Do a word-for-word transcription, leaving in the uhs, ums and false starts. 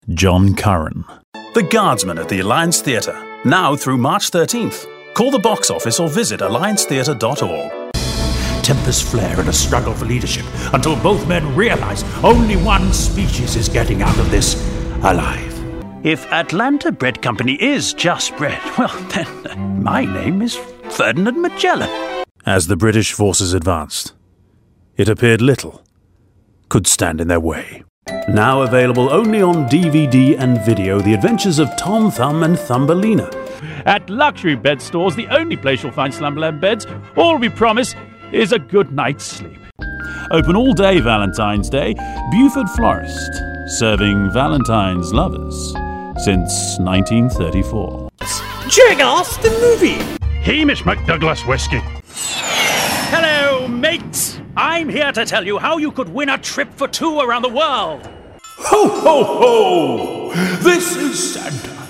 John Curran. The Guardsman at the Alliance Theatre, now through March thirteenth. Call the box office or visit alliance theatre dot org. Tempers flare in a struggle for leadership until both men realize only one species is getting out of this alive. If Atlanta Bread Company is just bread, well, then my name is Ferdinand Magellan. As the British forces advanced, it appeared little could stand in their way. Now available only on D V D and video, The Adventures of Tom Thumb and Thumbelina. At luxury bed stores, the only place you'll find Slumberland beds, all we promise is a good night's sleep. Open all day Valentine's Day, Buford Florist, serving Valentine's lovers since nineteen thirty-four. Jane Austen movie! Hamish McDouglas whiskey. Hello, mates! I'm here to tell you how you could win a trip for two around the world. Ho, ho, ho! This is Santa.